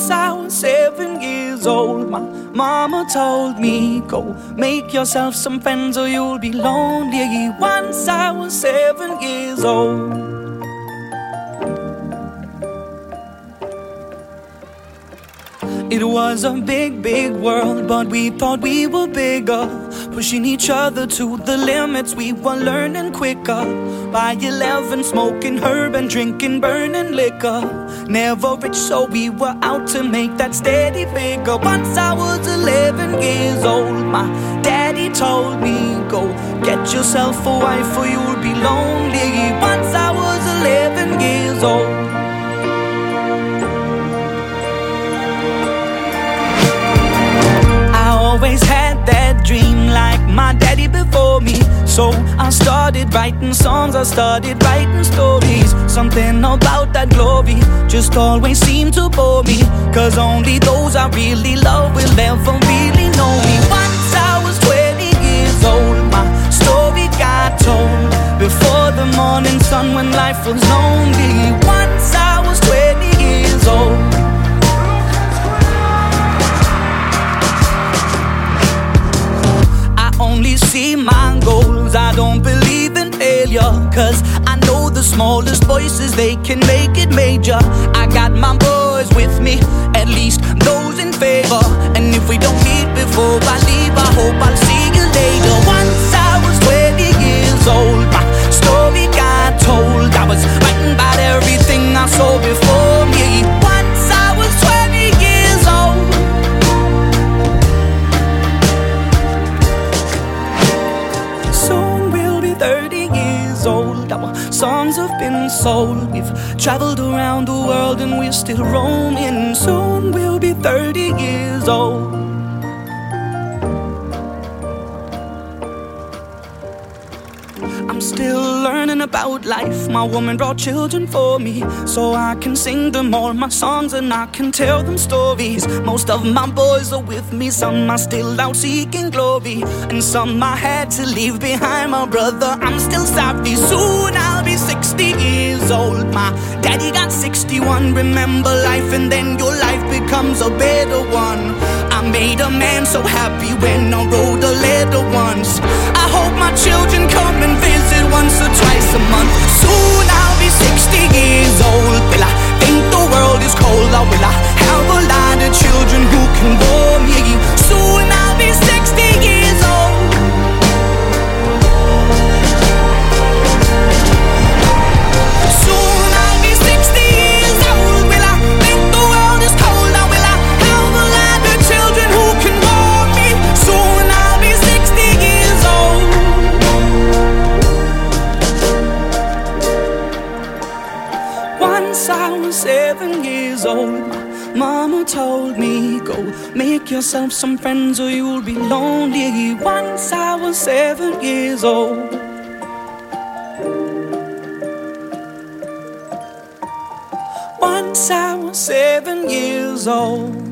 Once I was 7 years old, my mama told me, go make yourself some friends or you'll be lonely. Once I was 7 years old. It was a big, big world, but we thought we were bigger, pushing each other to the limits. We were learning quicker. By 11, smoking herb and drinking burning liquor. Never rich, so we were out to make that steady figure. Once I was 11 years old, my daddy told me, go get yourself a wife or you'll be lonely. Once I was 11 years old. Always had that dream like my daddy before me. So I started writing songs, I started writing stories. Something about that glory just always seemed to bore me, 'cause only those I really love will ever really know me. Once I was 20 years old, my story got told before the morning sun when life was lonely. Once I was 20 years old. Only see my goals, I don't believe in failure, 'cause I know the smallest voices, they can make it major. I got my boys with me, at least those in favor. And if we don't meet before I leave, I hope I'll see you later. Once I was 20 years old, my story got told. I was writing about everything I saw before me. Once I was 20 years old. Old. Our songs have been sold. We've traveled around the world and we're still roaming. Soon we'll be 30 years old. I'm still learning about life. My woman brought children for me, so I can sing them all my songs and I can tell them stories. Most of my boys are with me, some are still out seeking glory, and some I had to leave behind. My brother, I'm still sorry. Soon I'll be 60 years old. My daddy got 61. Remember life and then your life becomes a better one. I made a man so happy when I wrote a letter once. I hope my children come and visit once or twice a month. Soon I'll be 60 years old. Will I think the world is cold, or will I have a lot of children who can bore me? Soon I'll be 60 years old. Soon I'll be 60 years old. Will I think the world is cold, or will I have a lot of children who can bore me? Soon I'll be 60 years old. Once I was 7 years old, mama told me, go make yourself some friends or you'll be lonely. Once I was 7 years old. Once I was 7 years old.